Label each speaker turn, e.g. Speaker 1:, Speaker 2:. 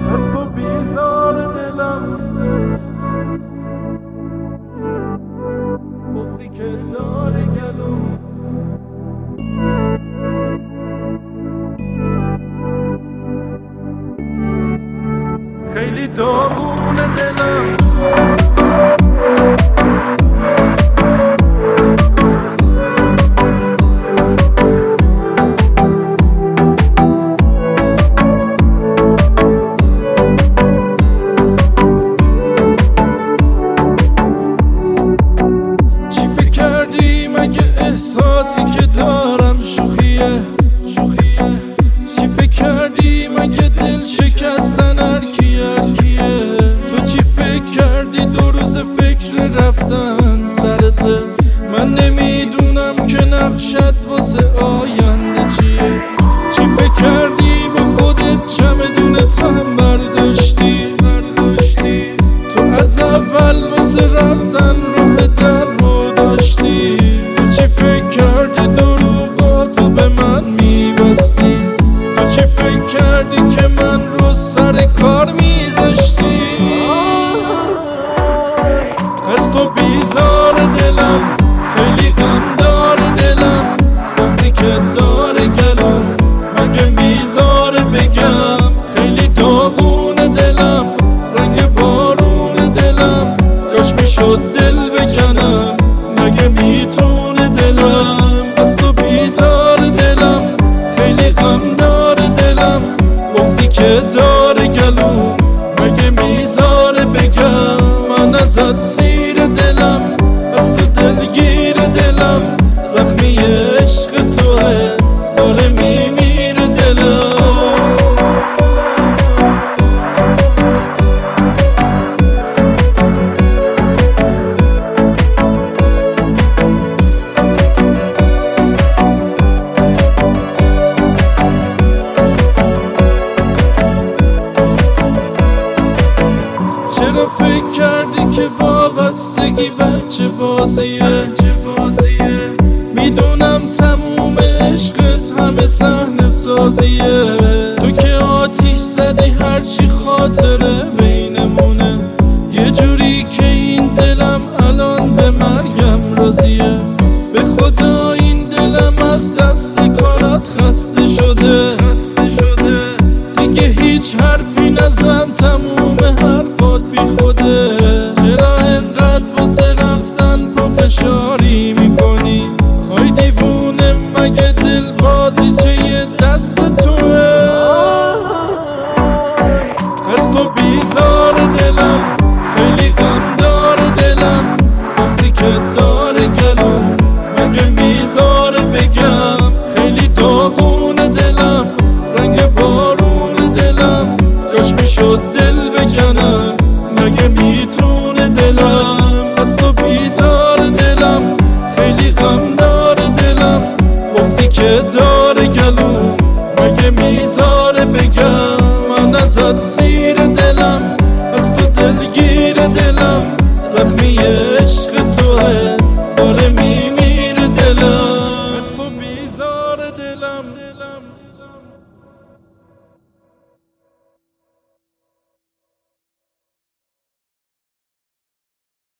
Speaker 1: از تو بیزار دلم، بغضی که داره گلوم. خیلی داغونه دلم، چی فکر کردی مگه احساسی که دارم شوخیه؟ چی فکر کردی مگه دل شکستن هرکیه؟ تو چی فکر کردی 2 روز فکر رفتن سرته؟ من نمیدونم که نقشت واسه آینده چیه. چی فکر کردی با خودت چمدونتم برداشتی؟ تو از اول واسه رفتن راه در رو داشتی. تو چی فکر کردی دروغاتو به من میبستی؟ تو چی فکر کردی که من رو سر کار میذاشتی؟ از تو بیزار دلم، خیلی غم داره دلم، بغضی که داره گلوم. مگه میذاره بگم خیلی داغونه دلم، رنگ بارون دلم، کاش میشد دل بکنم. مگه میتونه دلم از تو بیزار دلم، خیلی غم داره دلم، بغضی که داره گلوم. مگه میذاره بگم من ازت سیر دلم، از تو دلگیر دلم، زخمی عشق توه داره میمیره دلم. چرا فکر کردی که وابستگی بچه بازیه؟ میدونم تموم عشقت همه صحنه سازیه. تو که آتیش زدی هرچی خاطره بینمونه، یه جوری که این دلم الان به مرگم راضیه. به خدا این دلم از دست کارات خسته شده، دیگه هیچ حرفی نزن، تموم حرفات بی خوده. چرا انقدر واسه رفتن پافشاری میکنی؟ آی دیوونه مگه دل بازی چه یه دست توه؟ از تو بیزار دلم، خیلی غم داره دلم، بغضی که داره گلوم. مگه میذاره بگم خیلی داغونه دلم، رنگ بارون دلم، کاش میشد دل بکنم. مگه میتونه دلم از تو بیزار دلم، خیلی غم داره دلم، بغضی که داره گلوم. مگه میذاره بگم من ازت سیر دلم، از تو دلگیر دلم، زخمی